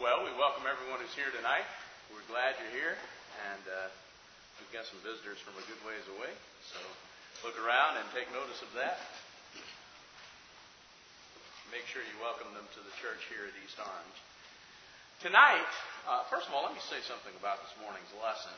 Well, we welcome everyone who's here tonight. We're glad you're here, and we've got some visitors from a good ways away, so look around and take notice of that. Make sure you welcome them to the church here at East Orange. Tonight, first of all, let me say something about this morning's lesson.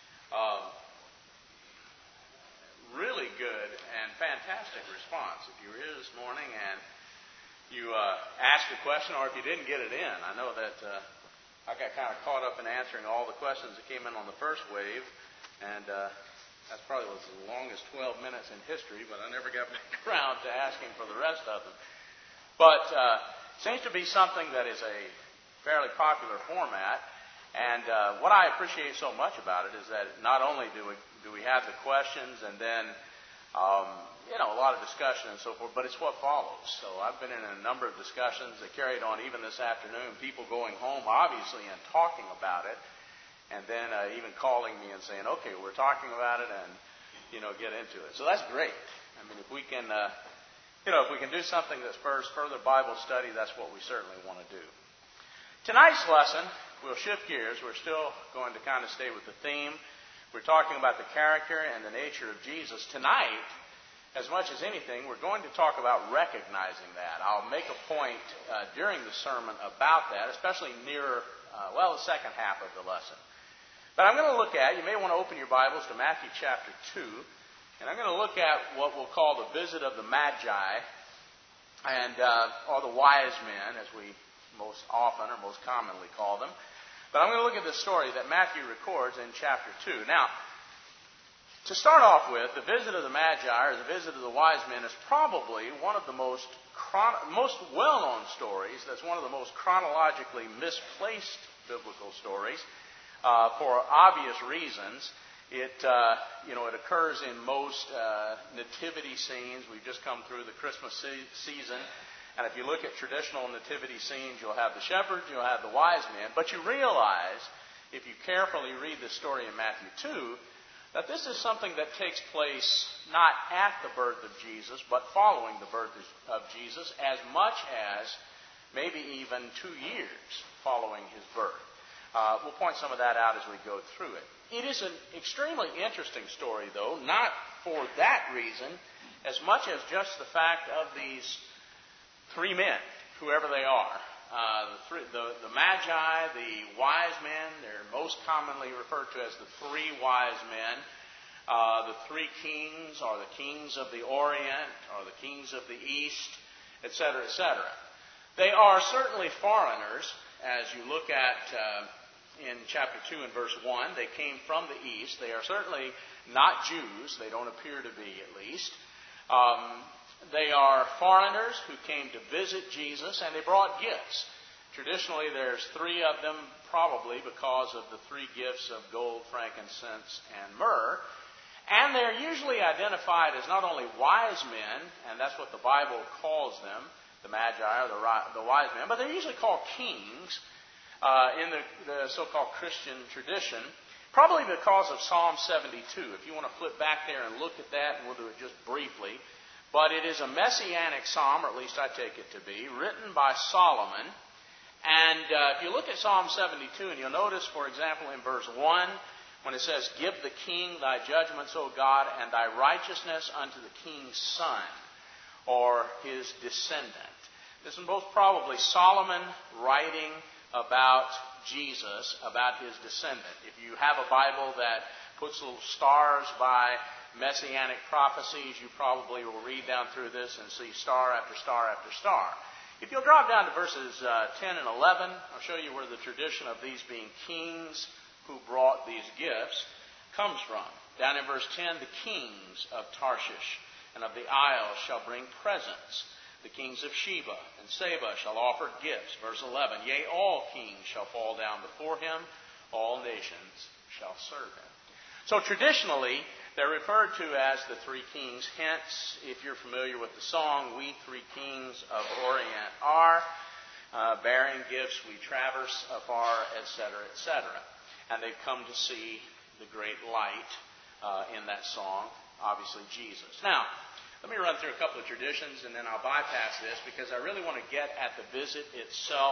Really good and fantastic response. If you were here this morning and you asked a question, or if you didn't get it in, I know that I got kind of caught up in answering all the questions that came in on the first wave, and that's probably was the longest 12 minutes in history, but I never got back around to asking for the rest of them. But seems to be something that is a fairly popular format, and what I appreciate so much about it is that not only do we have the questions and then a lot of discussion and so forth, but it's what follows. So I've been in a number of discussions that carried on even this afternoon, people going home, obviously, and talking about it, and then even calling me and saying, okay, we're talking about it, and, get into it. So that's great. I mean, if we can do something that spurs further Bible study, that's what we certainly want to do. Tonight's lesson, we'll shift gears. We're still going to kind of stay with the theme. We're talking about the character and the nature of Jesus. Tonight, as much as anything, we're going to talk about recognizing that. I'll make a point during the sermon about that, especially nearer, the second half of the lesson. But I'm going to look at, you may want to open your Bibles to Matthew chapter 2, and I'm going to look at what we'll call the visit of the Magi, and or the wise men, as we most often or most commonly call them. But I'm going to look at the story that Matthew records in chapter 2. Now, to start off with, the visit of the Magi, or the visit of the wise men, is probably one of the most well-known stories. That's one of the most chronologically misplaced biblical stories for obvious reasons. It occurs in most nativity scenes. We've just come through the Christmas season. And if you look at traditional nativity scenes, you'll have the shepherds, you'll have the wise men. But you realize, if you carefully read the story in Matthew 2, that this is something that takes place not at the birth of Jesus, but following the birth of Jesus, as much as maybe even 2 years following his birth. We'll point some of that out as we go through it. It is an extremely interesting story, though, not for that reason, as much as just the fact of these three men, whoever they are. The Magi, the wise men, they're most commonly referred to as the three wise men. The three kings, or the kings of the Orient, or the kings of the East, etc., etc. They are certainly foreigners, as you look at in chapter 2 and verse 1. They came from the East. They are certainly not Jews. They don't appear to be, at least. They are foreigners who came to visit Jesus, and they brought gifts. Traditionally, there's three of them, probably because of the three gifts of gold, frankincense, and myrrh. And they're usually identified as not only wise men, and that's what the Bible calls them, the Magi, or the wise men, but they're usually called kings in the so-called Christian tradition, probably because of Psalm 72. If you want to flip back there and look at that, and we'll do it just briefly. But it is a messianic psalm, or at least I take it to be, written by Solomon. And if you look at Psalm 72, and you'll notice, for example, in verse 1, when it says, "Give the king thy judgments, O God, and thy righteousness unto the king's son," or his descendant. This is most probably Solomon writing about Jesus, about his descendant. If you have a Bible that puts little stars by messianic prophecies, you probably will read down through this and see star after star after star. If you'll drop down to verses 10 and 11, I'll show you where the tradition of these being kings who brought these gifts comes from. Down in verse 10, the kings of Tarshish and of the isles shall bring presents. The kings of Sheba and Seba shall offer gifts. Verse 11, yea, all kings shall fall down before him, all nations shall serve him. So traditionally, they're referred to as the three kings. Hence, if you're familiar with the song, "We three kings of Orient are, bearing gifts we traverse afar," etc., etc. And they've come to see the great light in that song, obviously Jesus. Now, let me run through a couple of traditions, and then I'll bypass this because I really want to get at the visit itself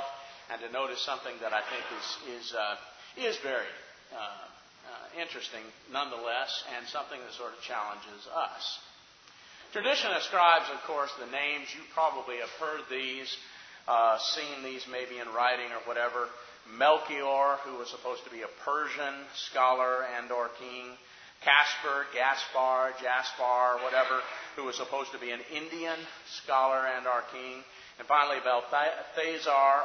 and to notice something that I think is very interesting nonetheless, and something that sort of challenges us. Tradition ascribes, of course, the names. You probably have heard these, seen these maybe in writing or whatever. Melchior, who was supposed to be a Persian scholar and or king. Caspar, Jaspar, whatever, who was supposed to be an Indian scholar and our king. And finally, Balthazar,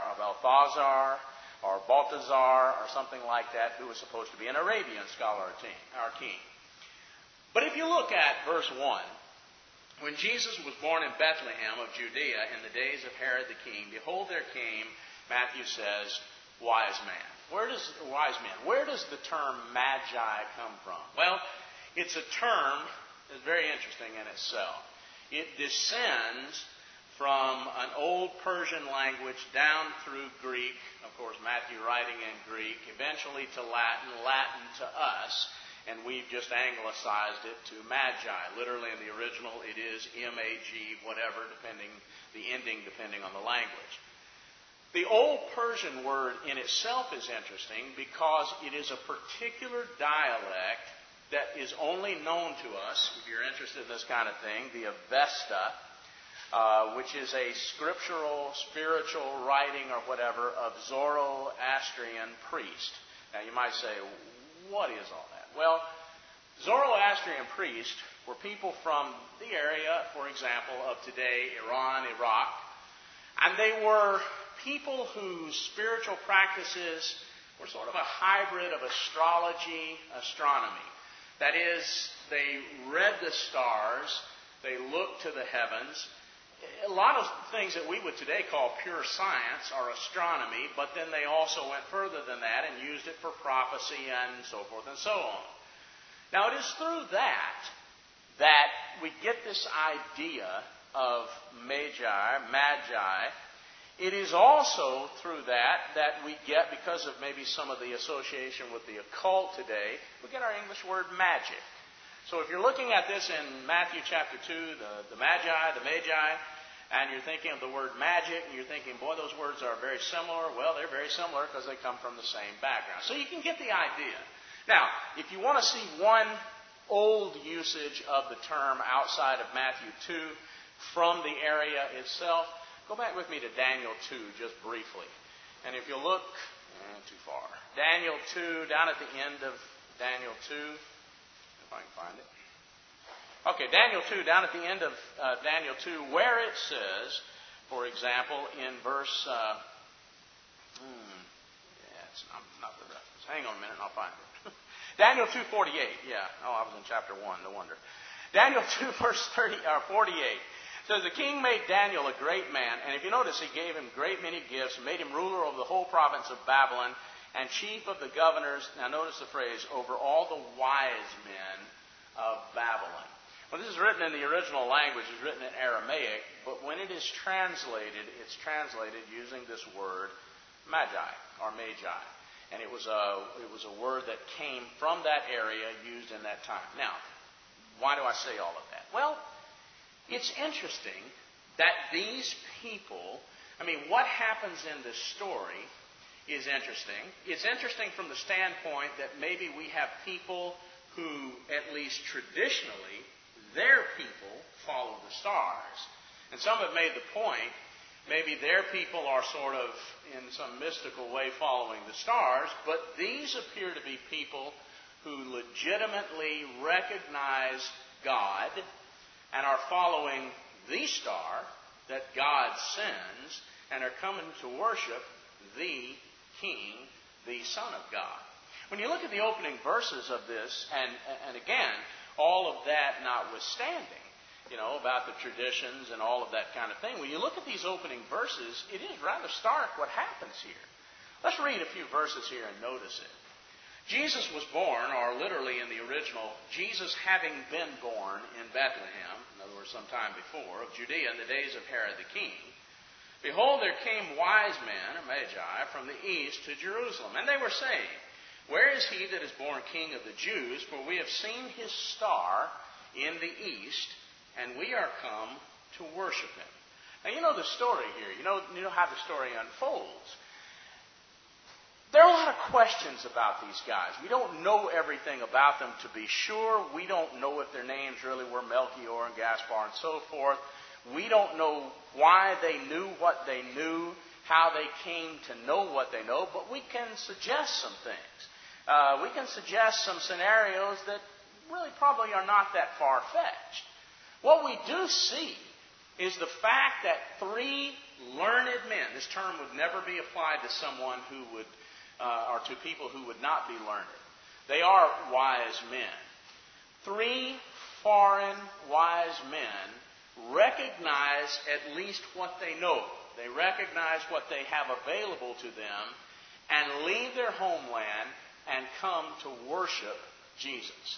or Balthazar, or something like that, who was supposed to be an Arabian scholar, our king. But if you look at verse 1, when Jesus was born in Bethlehem of Judea in the days of Herod the king, behold, there came, Matthew says, wise man. Where does the term magi come from? Well, it's a term that's very interesting in itself. It descends from an old Persian language down through Greek, of course, Matthew writing in Greek, eventually to Latin to us, and we've just anglicized it to magi. Literally in the original, it is M-A-G, whatever, the ending depending on the language. The old Persian word in itself is interesting because it is a particular dialect that is only known to us, if you're interested in this kind of thing, the Avesta, which is a spiritual writing or whatever of Zoroastrian priest. Now you might say, what is all that? Well, Zoroastrian priests were people from the area, for example, of today, Iran, Iraq, and they were people whose spiritual practices were sort of a hybrid of astrology, astronomy. That is, they read the stars, they looked to the heavens. A lot of things that we would today call pure science are astronomy, but then they also went further than that and used it for prophecy and so forth and so on. Now, it is through that we get this idea of magi. It is also through that we get, because of maybe some of the association with the occult today, we get our English word magic. So if you're looking at this in Matthew chapter 2, the magi, and you're thinking of the word magic, and you're thinking, boy, those words are very similar. Well, they're very similar because they come from the same background. So you can get the idea. Now, if you want to see one old usage of the term outside of Matthew 2 from the area itself, go back with me to Daniel 2 just briefly. And if you look, too far. Daniel 2, down at the end of Daniel 2, if I can find it. Okay, Daniel 2, down at the end of Daniel 2, where it says, for example, in verse, it's not the reference. Hang on a minute and I'll find it. Daniel 2:48, yeah. Oh, I was in chapter 1, no wonder. Daniel 2, verse 48. Says, the king made Daniel a great man, and if you notice, he gave him great many gifts, made him ruler over the whole province of Babylon, and chief of the governors, now notice the phrase, over all the wise men of Babylon. Well, this is written in the original language, it's written in Aramaic, but when it is translated, it's translated using this word magi, or magi. And it was a word that came from that area used in that time. Now, why do I say all of that? Well, it's interesting that these people, what happens in this story is interesting. It's interesting from the standpoint that maybe we have people who, at least traditionally, their people follow the stars. And some have made the point, maybe their people are sort of in some mystical way following the stars, but these appear to be people who legitimately recognize God and are following the star that God sends and are coming to worship the King, the Son of God. When you look at the opening verses of this, and again, all of that notwithstanding, about the traditions and all of that kind of thing, when you look at these opening verses, it is rather stark what happens here. Let's read a few verses here and notice it. Jesus was born, or literally in the original, Jesus having been born in Bethlehem, in other words, sometime before, of Judea in the days of Herod the king. Behold, there came wise men, or magi, from the east to Jerusalem. And they were saying, where is he that is born king of the Jews? For we have seen his star in the east, and we are come to worship him. Now, you know the story here. You know how the story unfolds. questions about these guys. We don't know everything about them to be sure. We don't know if their names really were Melchior and Gaspar and so forth. We don't know why they knew what they knew, how they came to know what they know, but we can suggest some things. We can suggest some scenarios that really probably are not that far-fetched. What we do see is the fact that three learned men, this term would never be applied to someone who would, or to people who would not be learned. They are wise men. Three foreign wise men recognize at least what they know. They recognize what they have available to them and leave their homeland and come to worship Jesus.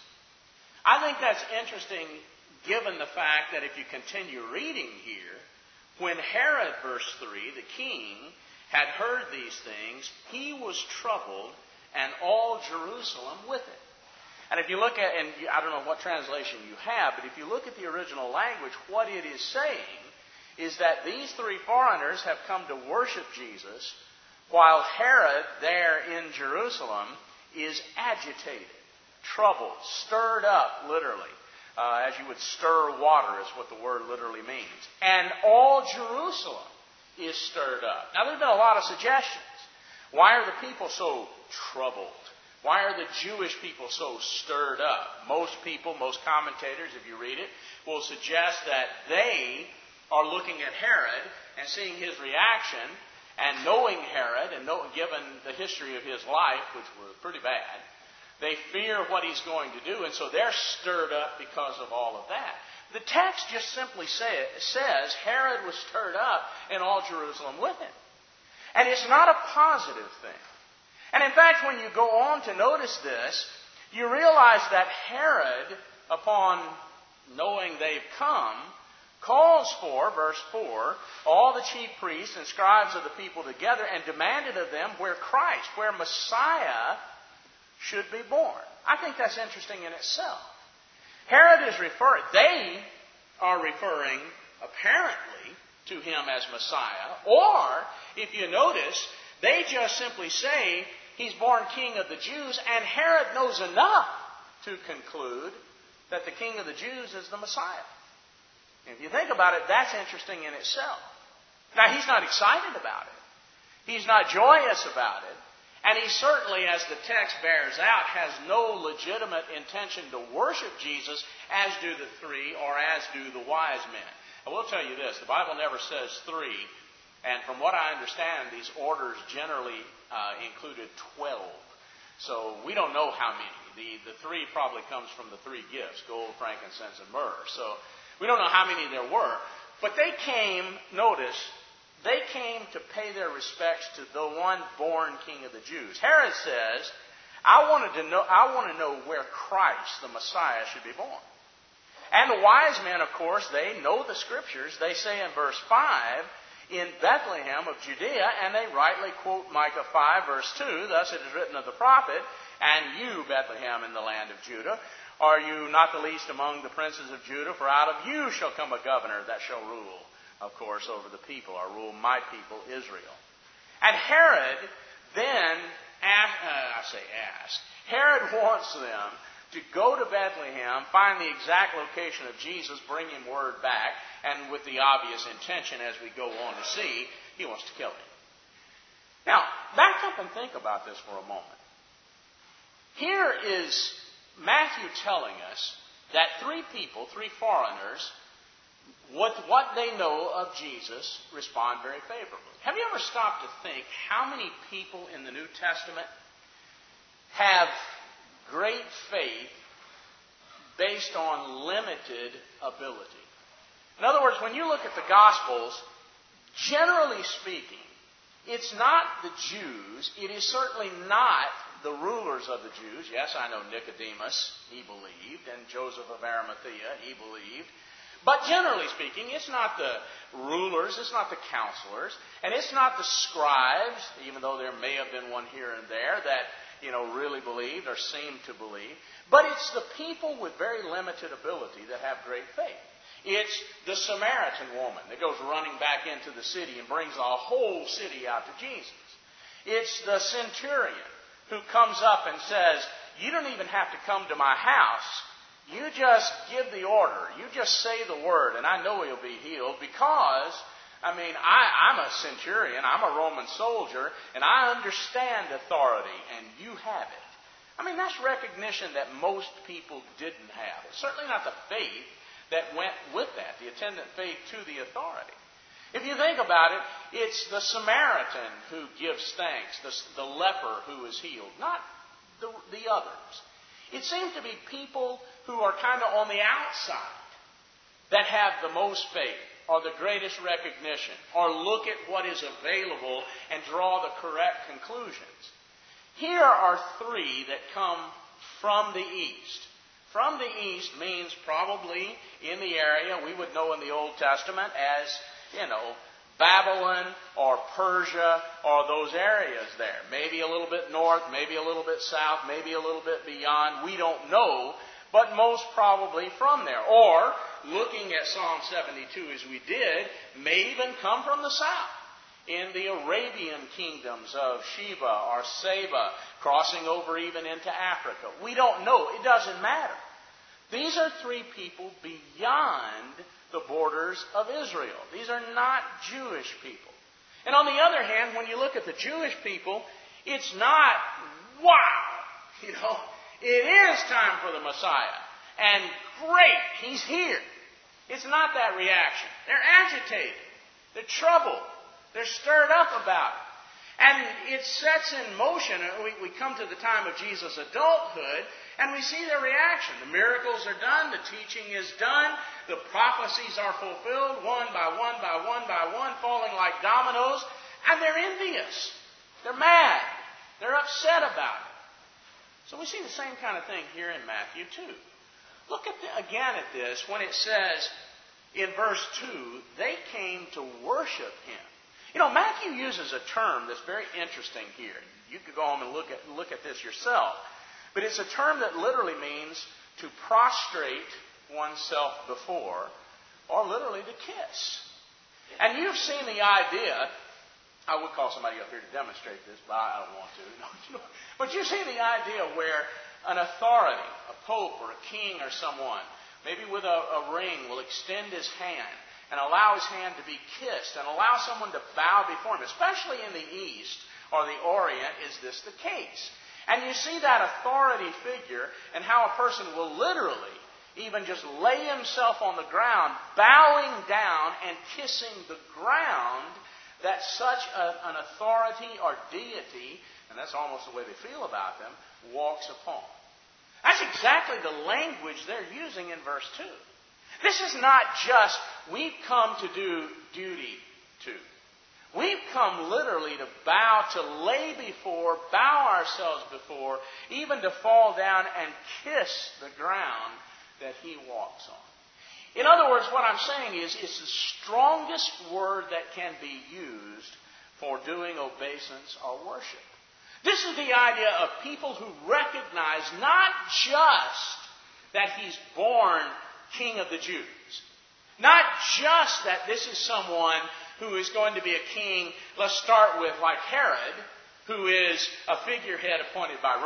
I think that's interesting given the fact that if you continue reading here, when Herod, verse 3, the king, had heard these things, he was troubled, and all Jerusalem with it. And if you look at, and I don't know what translation you have, but if you look at the original language, what it is saying is that these three foreigners have come to worship Jesus, while Herod there in Jerusalem is agitated, troubled, stirred up, literally. As you would stir water is what the word literally means. And all Jerusalem is stirred up. Now, there have been a lot of suggestions. Why are the people so troubled? Why are the Jewish people so stirred up? Most people, most commentators, if you read it, will suggest that they are looking at Herod and seeing his reaction and knowing Herod and given the history of his life, which was pretty bad, they fear what he's going to do, and so they're stirred up because of all of that. The text just simply says Herod was stirred up and all Jerusalem with him. And it's not a positive thing. And in fact, when you go on to notice this, you realize that Herod, upon knowing they've come, calls for, verse 4, all the chief priests and scribes of the people together and demanded of them where Christ, where Messiah should be born. I think that's interesting in itself. Herod is they are referring apparently to him as Messiah, or, if you notice, they just simply say he's born king of the Jews, and Herod knows enough to conclude that the king of the Jews is the Messiah. If you think about it, that's interesting in itself. Now, he's not excited about it. He's not joyous about it. And he certainly, as the text bears out, has no legitimate intention to worship Jesus as do the three or as do the wise men. I will tell you this, the Bible never says three, and from what I understand, these orders generally included 12. So we don't know how many. The three probably comes from the three gifts, gold, frankincense, and myrrh. So we don't know how many there were. But they came, notice, they came to pay their respects to the one born king of the Jews. Herod says, I want to know where Christ, the Messiah, should be born. And the wise men, of course, they know the Scriptures. They say in verse 5, in Bethlehem of Judea, and they rightly quote Micah 5, verse 2, thus it is written of the prophet, and you, Bethlehem, in the land of Judah, are you not the least among the princes of Judah? For out of you shall come a governor that shall rule, of course, over the people, or rule my people, Israel. And Herod then Herod wants them to go to Bethlehem, find the exact location of Jesus, bring him word back, and with the obvious intention, as we go on to see, he wants to kill him. Now, back up and think about this for a moment. Here is Matthew telling us that three people, three foreigners, with what they know of Jesus, respond very favorably. Have you ever stopped to think how many people in the New Testament have great faith based on limited ability? In other words, when you look at the Gospels, generally speaking, it's not the Jews, it is certainly not the rulers of the Jews. Yes, I know Nicodemus, he believed, and Joseph of Arimathea, he believed. But generally speaking, it's not the rulers, it's not the counselors, and it's not the scribes, even though there may have been one here and there that, really believed or seemed to believe. But it's the people with very limited ability that have great faith. It's the Samaritan woman that goes running back into the city and brings the whole city out to Jesus. It's the centurion who comes up and says, you don't even have to come to my house. You just give the order. You just say the word, and I know he'll be healed because, I'm a centurion. I'm a Roman soldier, and I understand authority, and you have it. That's recognition that most people didn't have. Certainly not the faith that went with that, the attendant faith to the authority. If you think about it, it's the Samaritan who gives thanks, the leper who is healed, not the others. It seems to be people who are kind of on the outside that have the most faith or the greatest recognition or look at what is available and draw the correct conclusions. Here are three that come from the east. From the east means probably in the area we would know in the Old Testament as, Babylon or Persia or those areas there. Maybe a little bit north, maybe a little bit south, maybe a little bit beyond. We don't know, but most probably from there. Or, looking at Psalm 72 as we did, may even come from the south. In the Arabian kingdoms of Sheba or Saba, crossing over even into Africa. We don't know. It doesn't matter. These are three people beyond the borders of Israel. These are not Jewish people. And on the other hand, when you look at the Jewish people, it's not, wow, it is time for the Messiah. And great, he's here. It's not that reaction. They're agitated. They're troubled. They're stirred up about it. And it sets in motion. We come to the time of Jesus' adulthood, and we see their reaction. The miracles are done. The teaching is done. The prophecies are fulfilled one by one by one by one, falling like dominoes. And they're envious. They're mad. They're upset about it. So we see the same kind of thing here in Matthew 2. Look again at this when it says in verse 2, they came to worship him. Matthew uses a term that's very interesting here. You could go home and look at this yourself. But it's a term that literally means to prostrate oneself before, or literally to kiss. And you've seen the idea, I would call somebody up here to demonstrate this, but I don't want to. But you've seen the idea where an authority, a pope or a king or someone, maybe with a ring, will extend his hand and allow his hand to be kissed and allow someone to bow before him. Especially in the East or the Orient is this the case. And you see that authority figure and how a person will literally even just lay himself on the ground, bowing down and kissing the ground that such an authority or deity, and that's almost the way they feel about them, walks upon. That's exactly the language they're using in verse 2. This is not just, we've come to do duty to. We've come literally to bow, to lay before, bow ourselves before, even to fall down and kiss the ground that he walks on. In other words, what I'm saying is, it's the strongest word that can be used for doing obeisance or worship. This is the idea of people who recognize not just that he's born King of the Jews. Not just that this is someone who is going to be a king, let's start with like Herod, who is a figurehead appointed by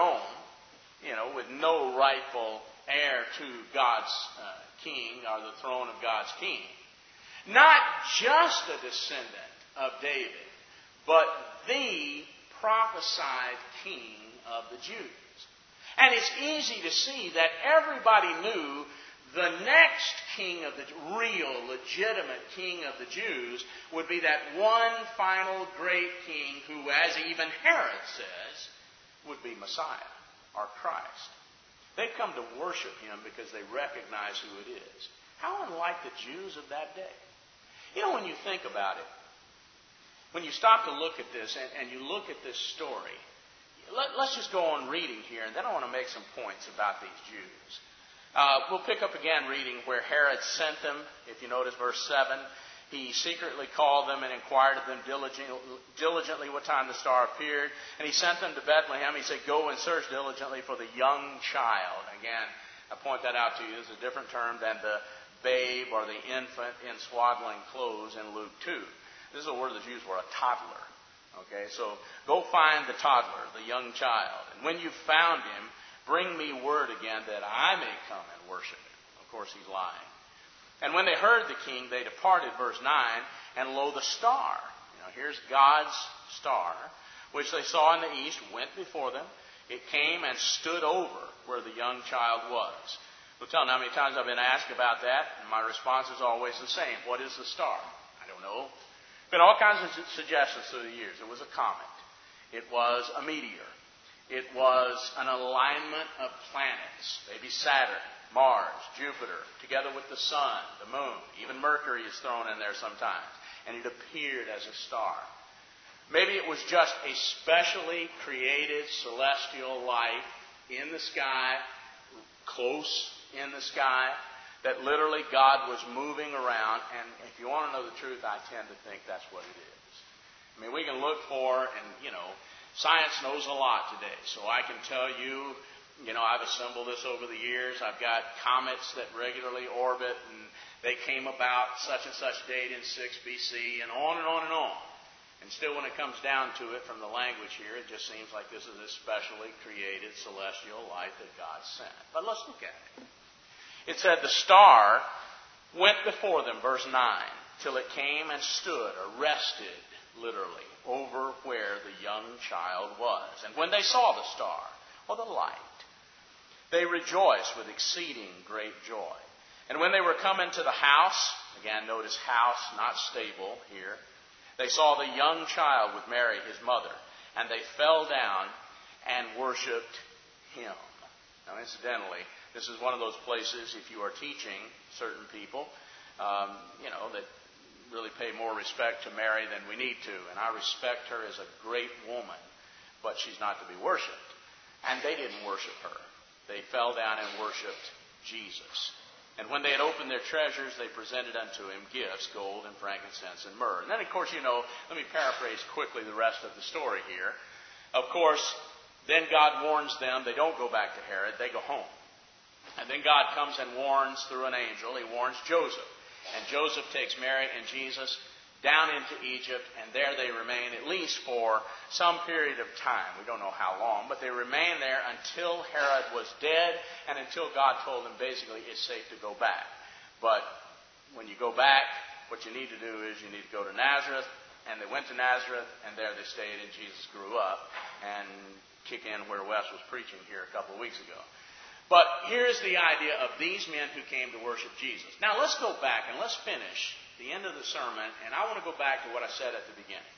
Rome, with no rightful heir to God's king or the throne of God's king. Not just a descendant of David, but the prophesied king of the Jews. And it's easy to see that everybody knew the next king of the real, legitimate king of the Jews would be that one final great king who, as even Herod says, would be Messiah or Christ. They've come to worship him because they recognize who it is. How unlike the Jews of that day. When you think about it, when you stop to look at this and you look at this story, let's just go on reading here, and then I want to make some points about these Jews. We'll pick up again reading where Herod sent them. If you notice verse 7, he secretly called them and inquired of them diligently what time the star appeared. And he sent them to Bethlehem. He said, go and search diligently for the young child. Again, I point that out to you. This is a different term than the babe or the infant in swaddling clothes in Luke 2. This is a word the Jews were a toddler. Okay, so go find the toddler, the young child. And when you've found him, bring me word again that I may come and worship him. Of course, he's lying. And when they heard the king, they departed, verse 9, and lo, the star. Here's God's star, which they saw in the east, went before them. It came and stood over where the young child was. Well, tell me how many times I've been asked about that, and my response is always the same. What is the star? I don't know. Been all kinds of suggestions through the years. It was a comet. It was a meteor. It was an alignment of planets. Maybe Saturn, Mars, Jupiter, together with the sun, the moon. Even Mercury is thrown in there sometimes. And it appeared as a star. Maybe it was just a specially created celestial light in the sky, close in the sky, that literally God was moving around. And if you want to know the truth, I tend to think that's what it is. I mean, we can look for, and, science knows a lot today. So I can tell you, I've assembled this over the years. I've got comets that regularly orbit, and they came about such and such date in 6 BC, and on and on and on. And still, when it comes down to it, from the language here, it just seems like this is a specially created celestial light that God sent. But let's look at it. It said, the star went before them, verse 9, till it came and stood, or rested, literally, over where the young child was. And when they saw the star, or the light, they rejoiced with exceeding great joy. And when they were come into the house, again, notice house, not stable here, they saw the young child with Mary, his mother, and they fell down and worshipped him. Now, incidentally, this is one of those places, if you are teaching certain people, that really pay more respect to Mary than we need to. And I respect her as a great woman, but she's not to be worshipped. And they didn't worship her. They fell down and worshipped Jesus. And when they had opened their treasures, they presented unto him gifts, gold and frankincense and myrrh. And then, of course, let me paraphrase quickly the rest of the story here. Of course, then God warns them. They don't go back to Herod. They go home. And then God comes and warns through an angel. He warns Joseph. And Joseph takes Mary and Jesus down into Egypt, and there they remain at least for some period of time. We don't know how long, but they remain there until Herod was dead and until God told them basically it's safe to go back. But when you go back, what you need to do is you need to go to Nazareth, and they went to Nazareth, and there they stayed, and Jesus grew up and kick in where Wes was preaching here a couple of weeks ago. But here's the idea of these men who came to worship Jesus. Now let's go back and let's finish the end of the sermon, and I want to go back to what I said at the beginning.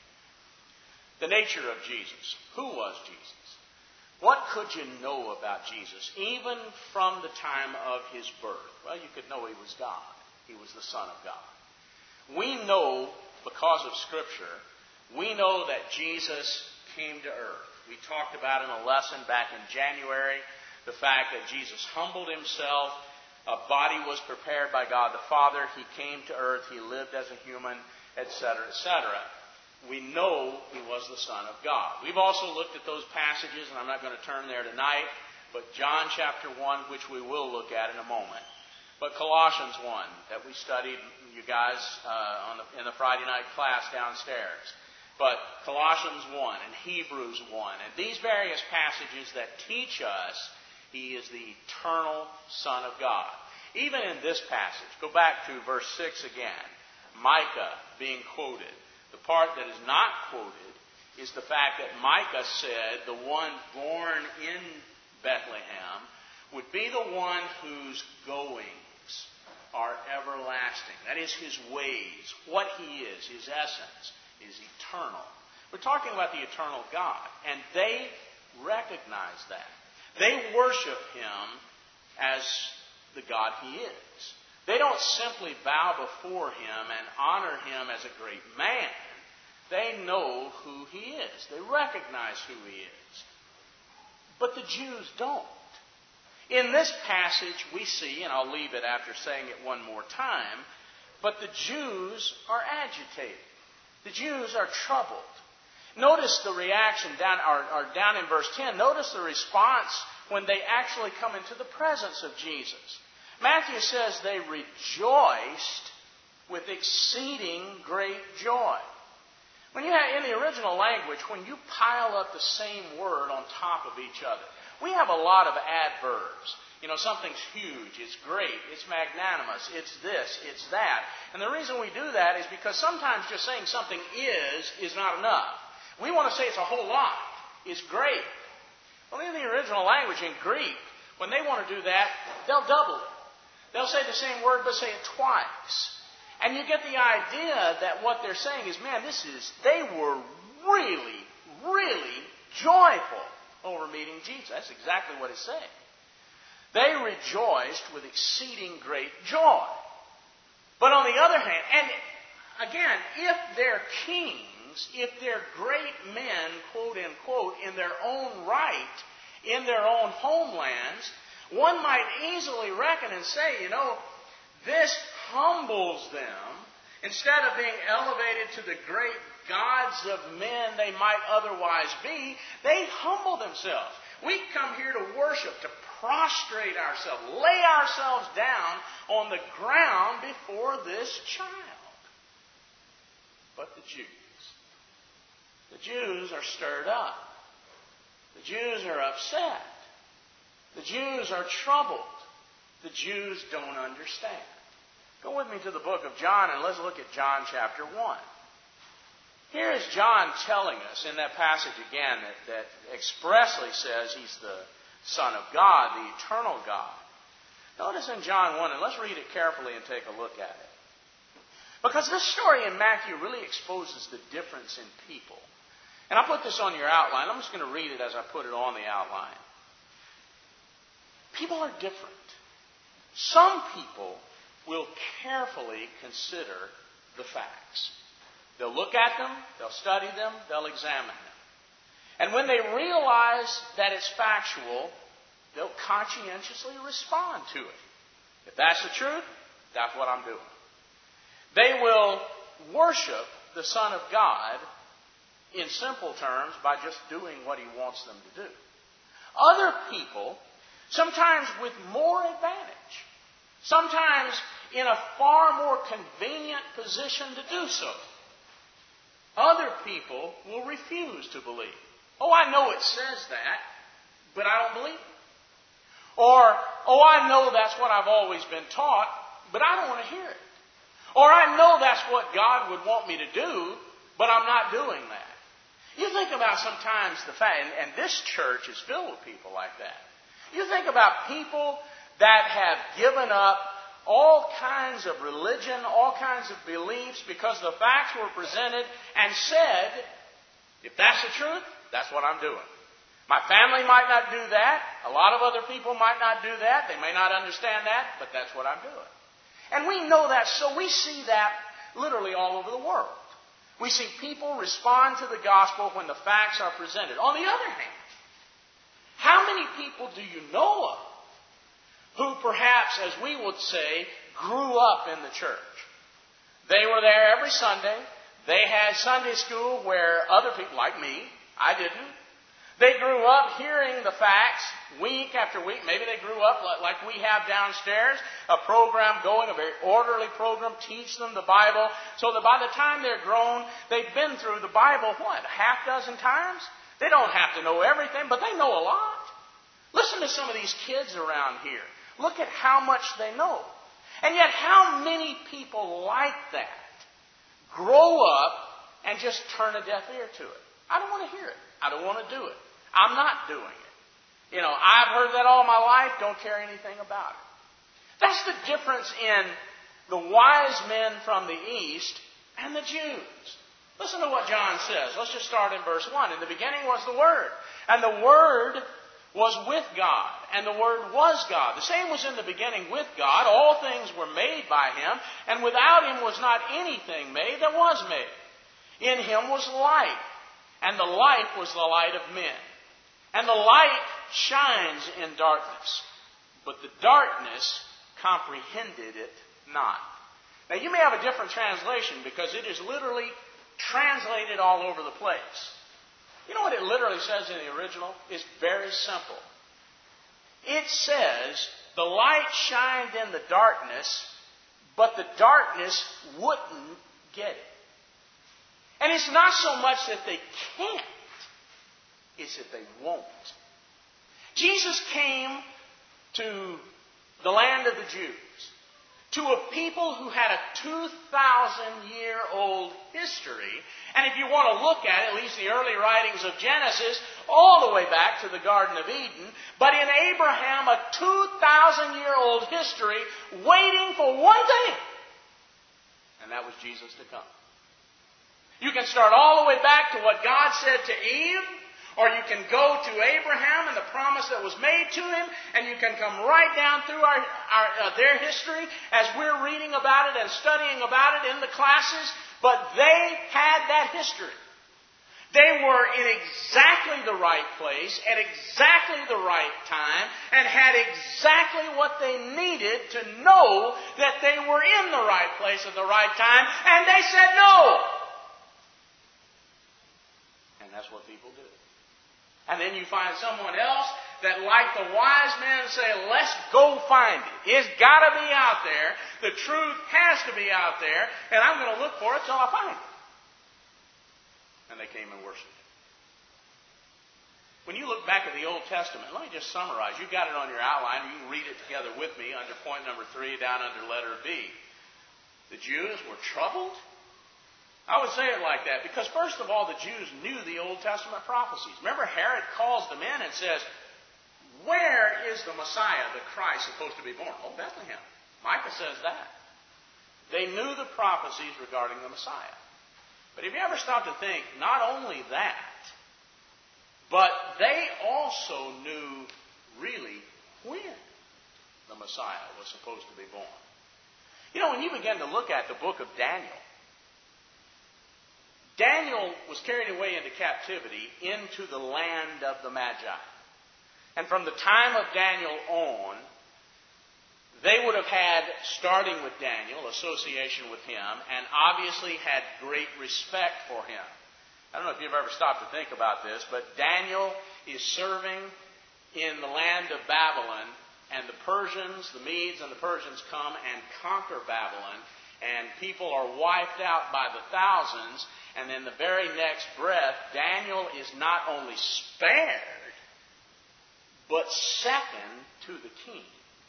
The nature of Jesus. Who was Jesus? What could you know about Jesus, even from the time of his birth? Well, you could know he was God. He was the Son of God. We know, because of Scripture, we know that Jesus came to earth. We talked about in a lesson back in January the fact that Jesus humbled himself. A body was prepared by God the Father. He came to earth. He lived as a human, etc., etc. We know he was the Son of God. We've also looked at those passages, and I'm not going to turn there tonight, but John chapter 1, which we will look at in a moment. But Colossians 1, that we studied, you guys, in the Friday night class downstairs. But Colossians 1 and Hebrews 1, and these various passages that teach us he is the eternal Son of God. Even in this passage, go back to verse 6 again. Micah being quoted. The part that is not quoted is the fact that Micah said the one born in Bethlehem would be the one whose goings are everlasting. That is his ways. What he is, his essence, is eternal. We're talking about the eternal God, and they recognize that. They worship him as the God he is. They don't simply bow before him and honor him as a great man. They know who he is. They recognize who he is. But the Jews don't. In this passage we see, and I'll leave it after saying it one more time, but the Jews are agitated. The Jews are troubled. Notice the reaction down in verse 10. Notice the response when they actually come into the presence of Jesus. Matthew says they rejoiced with exceeding great joy. When you have, in the original language, when you pile up the same word on top of each other, we have a lot of adverbs. Something's huge, it's great, it's magnanimous, it's this, it's that. And the reason we do that is because sometimes just saying something is not enough. We want to say it's a whole lot. It's great. Well, in the original language, in Greek, when they want to do that, they'll double it. They'll say the same word, but say it twice. And you get the idea that what they're saying is, man, they were really, really joyful over meeting Jesus. That's exactly what it's saying. They rejoiced with exceeding great joy. But on the other hand, and again, if they're kings, if they're great men, quote unquote, in their own right, in their own homelands, one might easily reckon and say, this humbles them. Instead of being elevated to the great gods of men they might otherwise be, they humble themselves. We come here to worship, to prostrate ourselves, lay ourselves down on the ground before this child. But the Jews are stirred up. The Jews are upset. The Jews are troubled. The Jews don't understand. Go with me to the book of John and let's look at John chapter 1. Here is John telling us in that passage again that expressly says he's the Son of God, the eternal God. Notice in John 1, and let's read it carefully and take a look at it. Because this story in Matthew really exposes the difference in people. And I'll put this on your outline. I'm just going to read it as I put it on the outline. People are different. Some people will carefully consider the facts. They'll look at them, they'll study them, they'll examine them. And when they realize that it's factual, they'll conscientiously respond to it. If that's the truth, that's what I'm doing. They will worship the Son of God in simple terms by just doing what He wants them to do. Other people, sometimes with more advantage, sometimes in a far more convenient position to do so, other people will refuse to believe. Oh, I know it says that, but I don't believe it. Or, oh, I know that's what I've always been taught, but I don't want to hear it. Or I know that's what God would want me to do, but I'm not doing that. You think about sometimes the fact, and this church is filled with people like that. You think about people that have given up all kinds of religion, all kinds of beliefs because the facts were presented and said, if that's the truth, that's what I'm doing. My family might not do that. A lot of other people might not do that. They may not understand that, but that's what I'm doing. And we know that, so we see that literally all over the world. We see people respond to the gospel when the facts are presented. On the other hand, how many people do you know of who perhaps, as we would say, grew up in the church? They were there every Sunday. They had Sunday school where other people, like me, I didn't. They grew up hearing the facts week after week. Maybe they grew up like we have downstairs, a program going, a very orderly program, teach them the Bible, so that by the time they're grown, they've been through the Bible, half dozen times? They don't have to know everything, but they know a lot. Listen to some of these kids around here. Look at how much they know. And yet how many people like that grow up and just turn a deaf ear to it? I don't want to hear it. I don't want to do it. I'm not doing it. I've heard that all my life, don't care anything about it. That's the difference in the wise men from the East and the Jews. Listen to what John says. Let's just start in verse 1. In the beginning was the Word, and the Word was with God, and the Word was God. The same was in the beginning with God. All things were made by Him, and without Him was not anything made that was made. In Him was life, and the life was the light of men. And the light shines in darkness, but the darkness comprehended it not. Now you may have a different translation because it is literally translated all over the place. You know what it literally says in the original? It's very simple. It says, the light shined in the darkness, but the darkness wouldn't get it. And it's not so much that they can't, it's that they won't. Jesus came to the land of the Jews, to a people who had a 2,000-year-old history. And if you want to look at least the early writings of Genesis, all the way back to the Garden of Eden, but in Abraham, a 2,000-year-old history waiting for one thing, and that was Jesus to come. You can start all the way back to what God said to Eve, or you can go to Abraham and the promise that was made to him, and you can come right down through their history as we're reading about it and studying about it in the classes. But they had that history. They were in exactly the right place at exactly the right time and had exactly what they needed to know that they were in the right place at the right time, and they said no. And that's what people do. And then you find someone else that, like the wise men, say, let's go find it. It's got to be out there. The truth has to be out there. And I'm going to look for it till I find it. And they came and worshipped it. When you look back at the Old Testament, let me just summarize. You've got it on your outline. You can read it together with me under point number 3 down under letter B. The Jews were troubled. I would say it like that because, first of all, the Jews knew the Old Testament prophecies. Remember, Herod calls them in and says, where is the Messiah, the Christ, supposed to be born? Oh, Bethlehem. Micah says that. They knew the prophecies regarding the Messiah. But if you ever stop to think, not only that, but they also knew really when the Messiah was supposed to be born. You know, when you begin to look at the book of Daniel, Daniel was carried away into captivity into the land of the Magi. And from the time of Daniel on, they would have had, starting with Daniel, association with him, and obviously had great respect for him. I don't know if you've ever stopped to think about this, but Daniel is serving in the land of Babylon, and the Persians, the Medes and the Persians come and conquer Babylon, and people are wiped out by the thousands. And in the very next breath, Daniel is not only spared, but second to the king.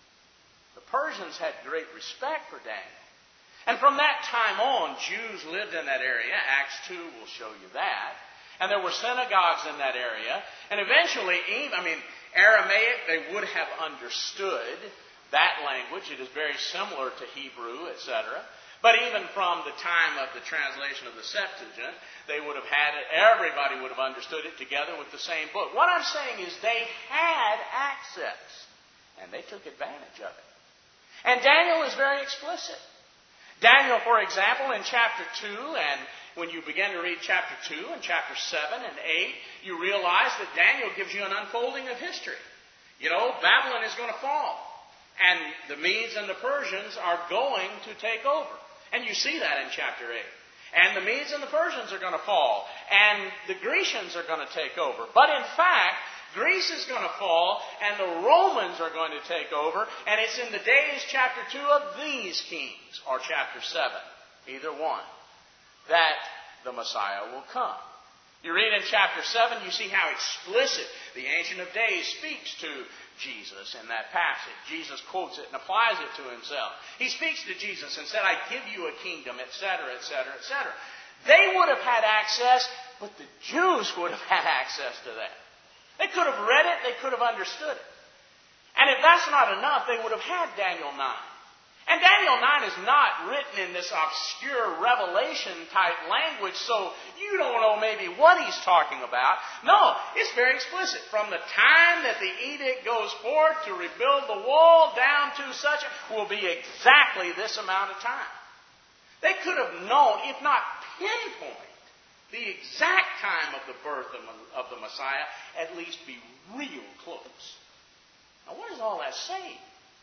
The Persians had great respect for Daniel. And from that time on, Jews lived in that area. Acts 2 will show you that. And there were synagogues in that area. And eventually, Aramaic, they would have understood that language. It is very similar to Hebrew, etc. But even from the time of the translation of the Septuagint, they would have had it, everybody would have understood it together with the same book. What I'm saying is they had access, and they took advantage of it. And Daniel is very explicit. Daniel, for example, in chapter 2, and when you begin to read chapter 2 and chapter 7 and 8, you realize that Daniel gives you an unfolding of history. You know, Babylon is going to fall, and the Medes and the Persians are going to take over. And you see that in chapter 8. And the Medes and the Persians are going to fall. And the Grecians are going to take over. But in fact, Greece is going to fall and the Romans are going to take over. And it's in the days, chapter 2, of these kings, or chapter 7, either one, that the Messiah will come. You read in chapter 7, you see how explicit the Ancient of Days speaks to Jesus in that passage. Jesus quotes it and applies it to himself. He speaks to Jesus and said, I give you a kingdom, etc., etc., etc. They would have had access, but the Jews would have had access to that. They could have read it, they could have understood it. And if that's not enough, they would have had Daniel 9. And Daniel 9 is not written in this obscure revelation type language, so you don't know maybe what he's talking about. No, it's very explicit. From the time that the edict goes forth to rebuild the wall down to such will be exactly this amount of time. They could have known, if not pinpoint, the exact time of the birth of the Messiah, at least be real close. Now, what does all that say?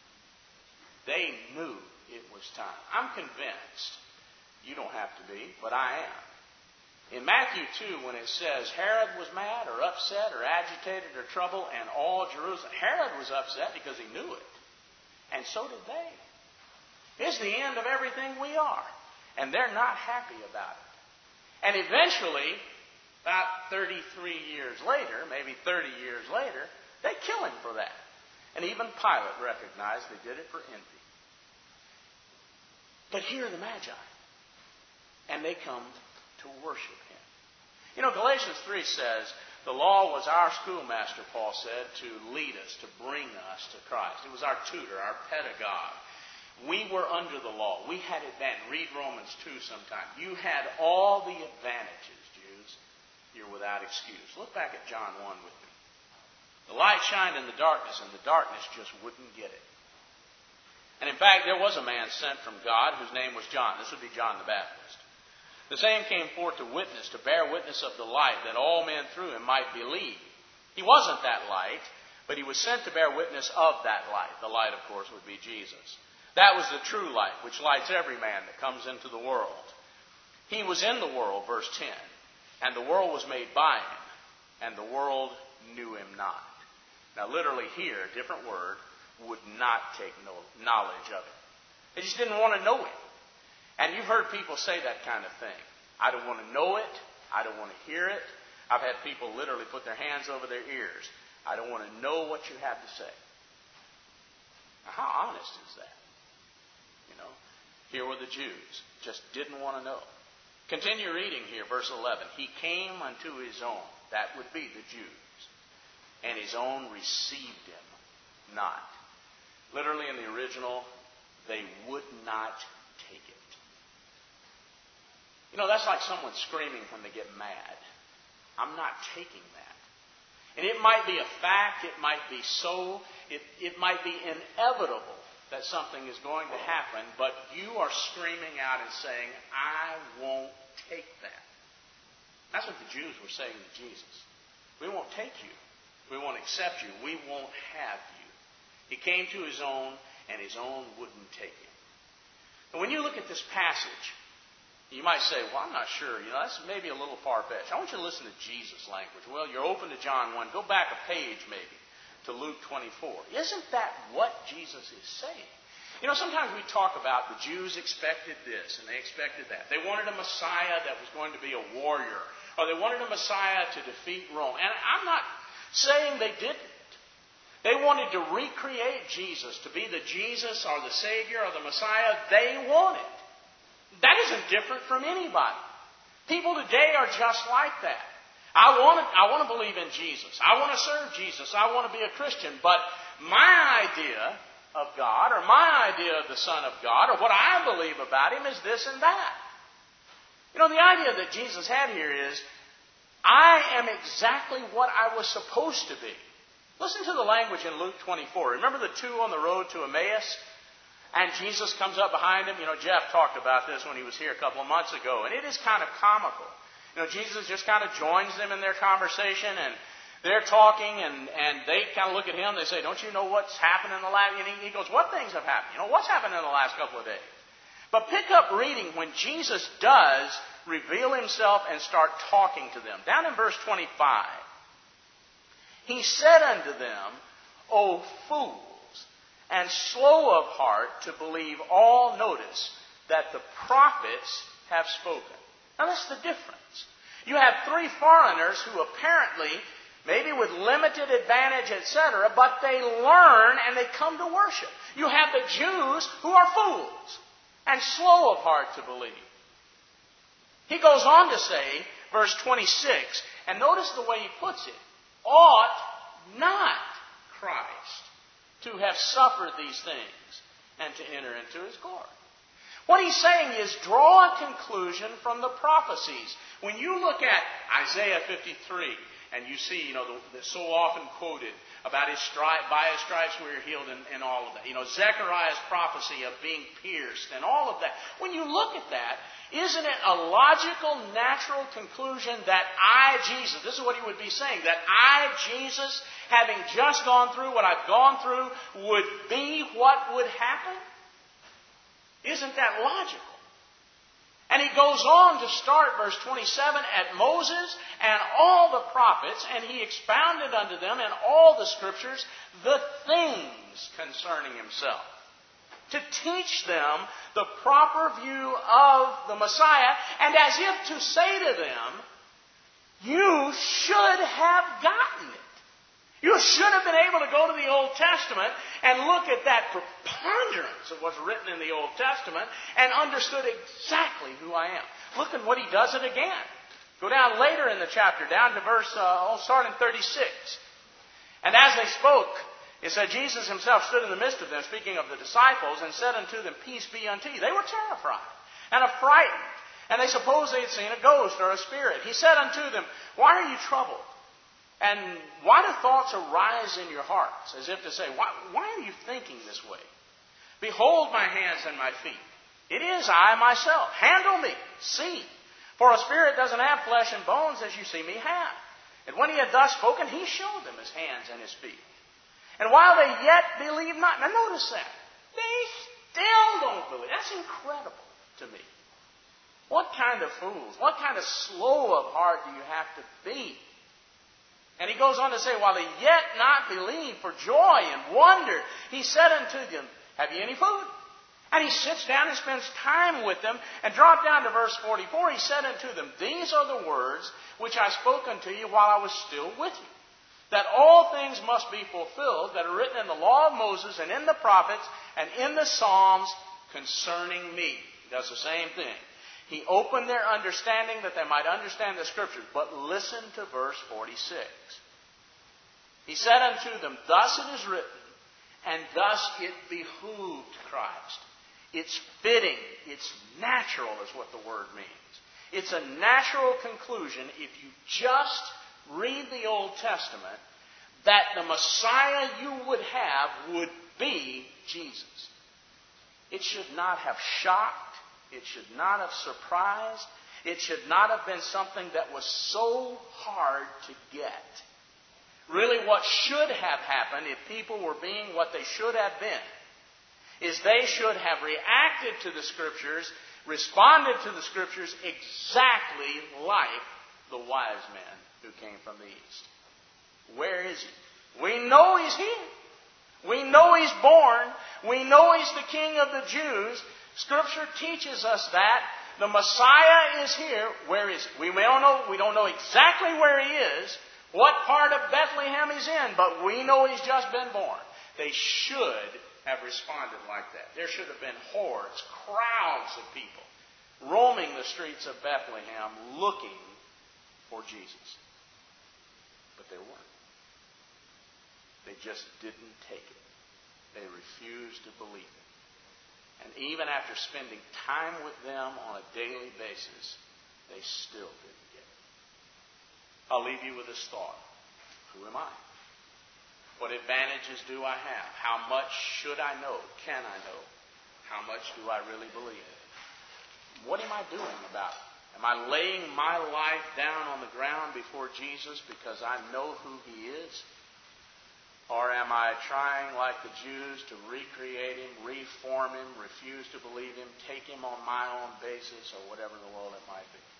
They knew it was time. I'm convinced. You don't have to be, but I am. In Matthew 2, when it says Herod was mad or upset or agitated or troubled and all Jerusalem, Herod was upset because he knew it. And so did they. It's the end of everything we are. And they're not happy about it. And eventually, about 33 years later, maybe 30 years later, they kill him for that. And even Pilate recognized they did it for envy. But here are the Magi. And they come to worship him. You know, Galatians 3 says, the law was our schoolmaster, Paul said, to lead us, to bring us to Christ. It was our tutor, our pedagogue. We were under the law. We had advantage. Read Romans 2 sometime. You had all the advantages, Jews. You're without excuse. Look back at John 1 with me. The light shined in the darkness, and the darkness just wouldn't get it. And in fact, there was a man sent from God whose name was John. This would be John the Baptist. The same came forth to witness, to bear witness of the light, that all men through him might believe. He wasn't that light, but he was sent to bear witness of that light. The light, of course, would be Jesus. That was the true light, which lights every man that comes into the world. He was in the world, verse 10, and the world was made by him, and the world knew him not. Now, literally here, a different word, would not take no knowledge of him. They just didn't want to know him. And you've heard people say that kind of thing. I don't want to know it. I don't want to hear it. I've had people literally put their hands over their ears. I don't want to know what you have to say. Now, how honest is that? You know, here were the Jews. Just didn't want to know. Continue reading here, verse 11. He came unto his own. That would be the Jews. And his own received him not. Literally in the original, they would not take it. You know, that's like someone screaming when they get mad. I'm not taking that. And it might be a fact, it might be so, it might be inevitable that something is going to happen, but you are screaming out and saying, I won't take that. That's what the Jews were saying to Jesus. We won't take you. We won't accept you. We won't have you. He came to his own, and his own wouldn't take him. And when you look at this passage, you might say, well, I'm not sure. You know, that's maybe a little far-fetched. I want you to listen to Jesus' language. Well, you're open to John 1. Go back a page, maybe, to Luke 24. Isn't that what Jesus is saying? You know, sometimes we talk about the Jews expected this and they expected that. They wanted a Messiah that was going to be a warrior. Or they wanted a Messiah to defeat Rome. And I'm not saying they didn't. They wanted to recreate Jesus, to be the Jesus or the Savior or the Messiah they wanted. That isn't different from anybody. People today are just like that. I want to believe in Jesus. I want to serve Jesus. I want to be a Christian. But my idea of God or my idea of the Son of God or what I believe about Him is this and that. You know, the idea that Jesus had here is, I am exactly what I was supposed to be. Listen to the language in Luke 24. Remember the two on the road to Emmaus? And Jesus comes up behind him. You know, Jeff talked about this when he was here a couple of months ago. And it is kind of comical. You know, Jesus just kind of joins them in their conversation. And they're talking. And they kind of look at him. They say, don't you know what's happened in the last... And he goes, what things have happened? You know, what's happened in the last couple of days? But pick up reading when Jesus does reveal himself and start talking to them. Down in verse 25. He said unto them, O fools, and slow of heart to believe all, notice, that the prophets have spoken. Now that's the difference. You have three foreigners who apparently, maybe with limited advantage, etc., but they learn and they come to worship. You have the Jews who are fools and slow of heart to believe. He goes on to say, verse 26, and notice the way he puts it, ought not Christ to have suffered these things and to enter into His glory. What he's saying is draw a conclusion from the prophecies. When you look at Isaiah 53 and you see, you know, the so often quoted about by His stripes we are healed and all of that. You know, Zechariah's prophecy of being pierced and all of that. When you look at that, isn't it a logical, natural conclusion that I, Jesus, this is what he would be saying, that I, Jesus, having just gone through what I've gone through, would be what would happen? Isn't that logical? And he goes on to start verse 27 at Moses and all the prophets, and he expounded unto them in all the scriptures the things concerning himself. to teach them the proper view of the Messiah, and as if to say to them, you should have gotten it. You should have been able to go to the Old Testament and look at that preponderance of what's written in the Old Testament and understood exactly who I am. Look at what he does it again. Go down later in the chapter, down to verse, I'll start in 36. And as they spoke, it said, Jesus himself stood in the midst of them, speaking of the disciples, and said unto them, Peace be unto you. They were terrified and affrighted, and they supposed they had seen a ghost or a spirit. He said unto them, Why are you troubled? And why do thoughts arise in your hearts? As if to say, why are you thinking this way? Behold my hands and my feet. It is I myself. Handle me. See. For a spirit doesn't have flesh and bones as you see me have. And when he had thus spoken, he showed them his hands and his feet. And while they yet believe not. Now notice that. They still don't believe. That's incredible to me. What kind of fools? What kind of slow of heart do you have to be? And he goes on to say, while they yet not believed for joy and wondered, he said unto them, Have ye any food? And he sits down and spends time with them. And drop down to verse 44. He said unto them, These are the words which I spoke unto you while I was still with you, that all things must be fulfilled that are written in the law of Moses and in the prophets and in the Psalms concerning me. He does the same thing. He opened their understanding that they might understand the Scriptures. But listen to verse 46. He said unto them, Thus it is written, and thus it behooved Christ. It's fitting, it's natural is what the word means. It's a natural conclusion if you just read the Old Testament that the Messiah you would have would be Jesus. It should not have shocked. It should not have surprised. It should not have been something that was so hard to get. Really, what should have happened if people were being what they should have been is they should have reacted to the Scriptures, responded to the Scriptures exactly like the wise men who came from the East. Where is he? We know he's here. We know he's born. We know he's the King of the Jews. Scripture teaches us that. The Messiah is here. Where is he? We don't know exactly where he is, what part of Bethlehem he's in, but we know he's just been born. They should have responded like that. There should have been hordes, crowds of people roaming the streets of Bethlehem looking for Jesus. But they weren't. They just didn't take it. They refused to believe it. And even after spending time with them on a daily basis, they still didn't get it. I'll leave you with this thought. Who am I? What advantages do I have? How much should I know? Can I know? How much do I really believe? What am I doing about it? Am I laying my life down on the ground before Jesus because I know who he is? Or am I trying, like the Jews, to recreate him, reform him, refuse to believe him, take him on my own basis, or whatever in the world it might be?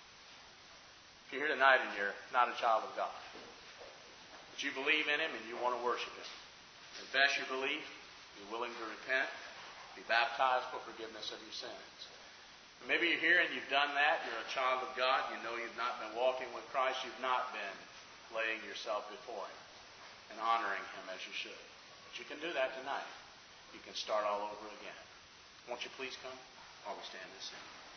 If you're here tonight and you're not a child of God, but you believe in him and you want to worship him, confess your belief, be willing to repent, be baptized for forgiveness of your sins. And maybe you're here and you've done that, you're a child of God, you know you've not been walking with Christ, you've not been laying yourself before him and honoring him as you should. But you can do that tonight. You can start all over again. Won't you please come while we stand and sing?